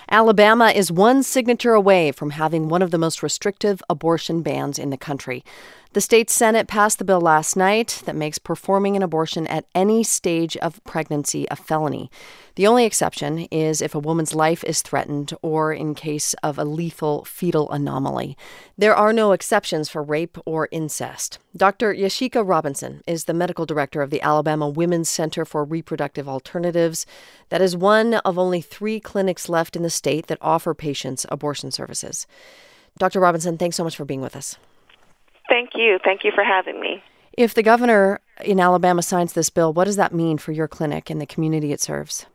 Alabama is one signature away from having one of the most restrictive abortion bans in the country. The state Senate passed the bill last night that makes performing an abortion at any stage of pregnancy a felony. The only exception is if a woman's life is threatened or in case of a lethal fetal anomaly. There are no exceptions for rape or incest. Dr. Yashika Robinson is the medical director of the Alabama Women's Center for Reproductive Alternatives. That is one of only 3 clinics left in the state that offer patients abortion services. Dr. Robinson, thanks so much for being with us. Thank you. Thank you for having me. If the governor in Alabama signs this bill, what does that mean for your clinic and the community it serves?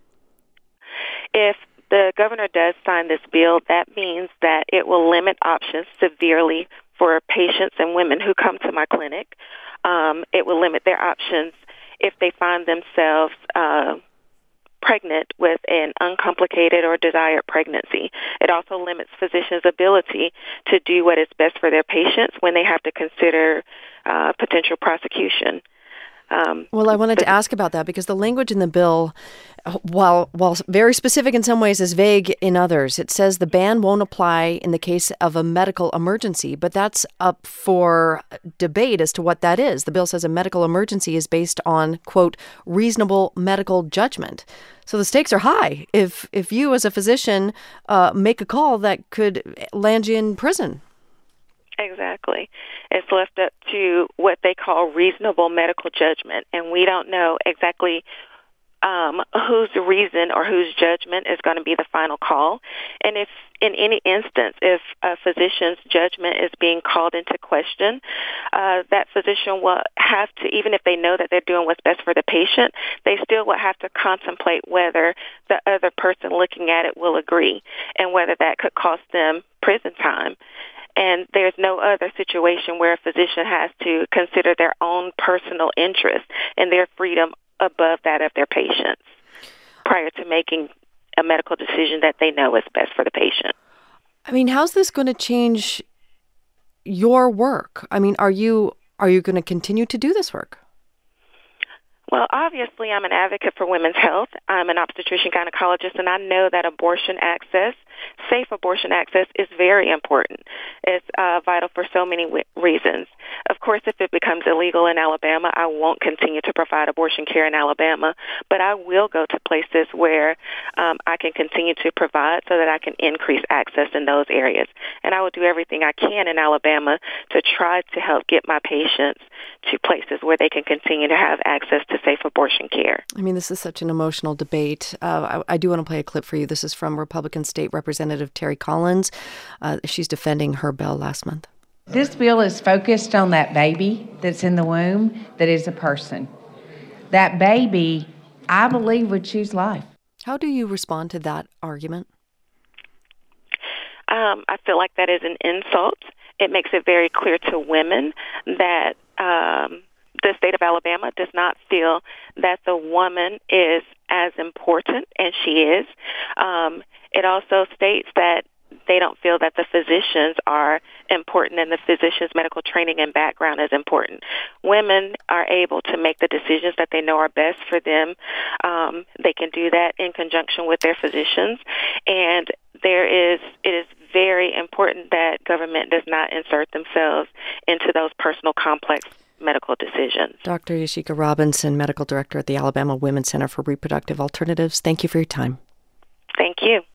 If the governor does sign this bill, that means that it will limit options severely for patients and women who come to my clinic. It will limit their options if they find themselves pregnant with an uncomplicated or desired pregnancy. It also limits physicians' ability to do what is best for their patients when they have to consider potential prosecution. Well, I wanted to ask about that because the language in the bill, while very specific in some ways, is vague in others. It says the ban won't apply in the case of a medical emergency, but that's up for debate as to what that is. The bill says a medical emergency is based on, quote, reasonable medical judgment. So the stakes are high if you as a physician make a call that could land you in prison. Exactly. It's left up to what they call reasonable medical judgment, and we don't know exactly whose reason or whose judgment is going to be the final call. And if in any instance, if a physician's judgment is being called into question, that physician will have to, even if they know that they're doing what's best for the patient, they still will have to contemplate whether the other person looking at it will agree and whether that could cost them prison time. And there's no other situation where a physician has to consider their own personal interest and their freedom above that of their patients prior to making a medical decision that they know is best for the patient. I mean, how's this going to change your work? I mean, are you going to continue to do this work? Well, obviously, I'm an advocate for women's health. I'm an obstetrician gynecologist, and I know that safe abortion access is very important. It's vital for so many reasons. Of course, if it becomes illegal in Alabama, I won't continue to provide abortion care in Alabama, but I will go to places where I can continue to provide so that I can increase access in those areas. And I will do everything I can in Alabama to try to help get my patients to places where they can continue to have access to safe abortion care. I mean, this is such an emotional debate. I do want to play a clip for you. This is from Republican State Representative Terry Collins. She's defending her bill last month. This bill is focused on that baby that's in the womb that is a person. That baby, I believe, would choose life. How do you respond to that argument? I feel like that is an insult. It makes it very clear to women that the state of Alabama does not feel that the woman is as important as she is. It also states that they don't feel that the physicians are important and the physician's medical training and background is important. Women are able to make the decisions that they know are best for them. They can do that in conjunction with their physicians. And it is very important that government does not insert themselves into those personal complex medical decisions. Dr. Yashika Robinson, Medical Director at the Alabama Women's Center for Reproductive Alternatives, thank you for your time. Thank you.